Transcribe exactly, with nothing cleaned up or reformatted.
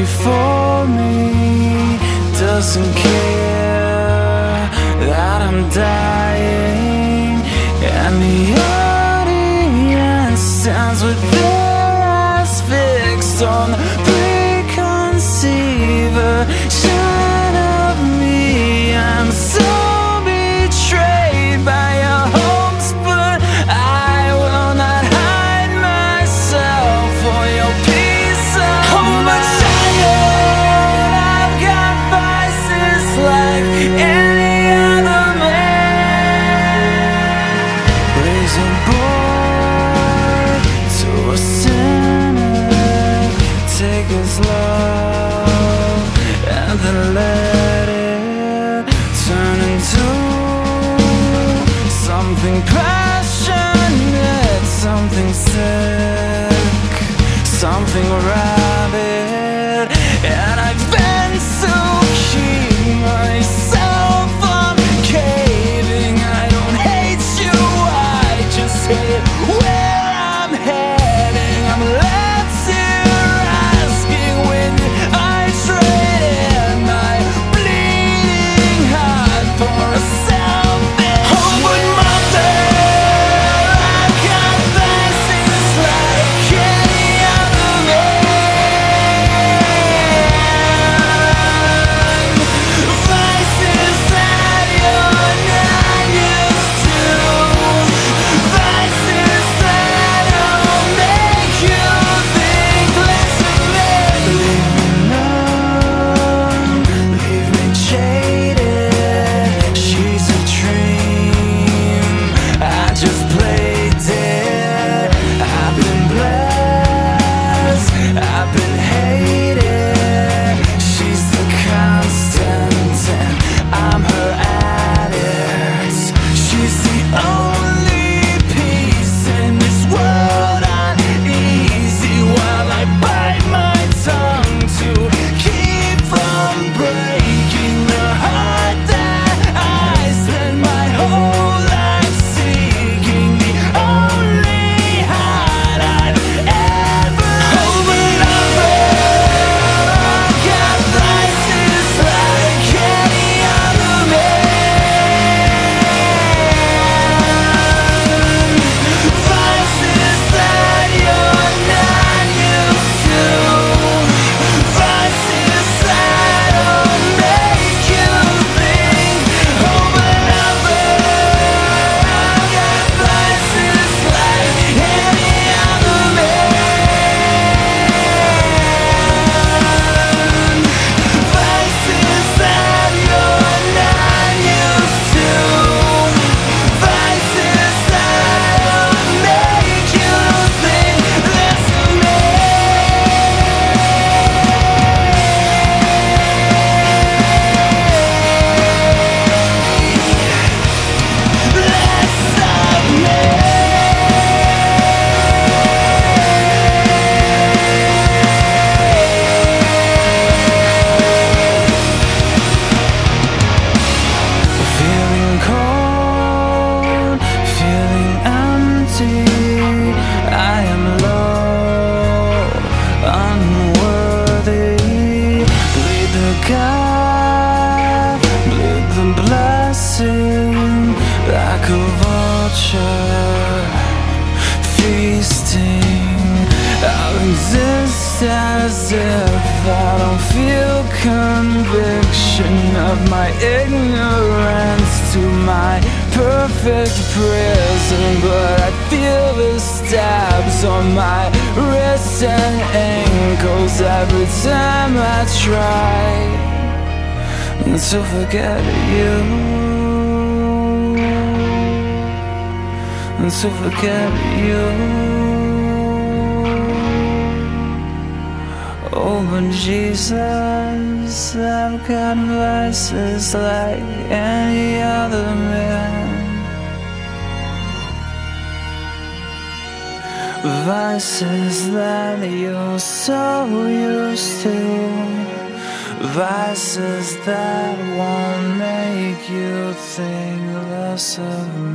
before me doesn't care that I'm dying, and the audience stands with their eyes fixed on the preconceived version of me. I'm so betrayed by your hopes, but I will not hide myself for your peace of mind. I've got vices like any other man. Raise a boy to a sinner, take his love and then let it turn into something passionate, something sick, something rabid. And I've been to keep myself from caving. I don't hate you, I just hate where I'm heading. I'm left here asking, when I traded my bleeding heart for a selfish homeward mother. I've got vices like any other man, vices that you're not used to, vices that'll make you think less of me. Leave me numb, leave me jaded. She's a dream, I just played dead. I've been blessed, I've been hated. She's the constant and I'm her addict. She's the only piece in this world uneasy, while I bite my tongue to keep from breaking the heart that I spent my whole life seeking. The only heart I've ever known. I've got vices like any other man, vices that you're not used to, vices that'll make you think of another. I've got vices like any other man, vices that you're not used to, vices that'll make you think less of me. Less of me. Feeling cold, feeling empty. I am low, unworthy. Bleed the God, bleed the blessing, like a vulture feasting. I'll exist as if I don't feel conviction of my ignorance to my perfect prison, but I feel the stabs on my wrists and ankles every time I try to forget you, to forget you. Oh, but Jesus, I've got vices like any other man, vices that you're so used to, vices that won't make you think less of me.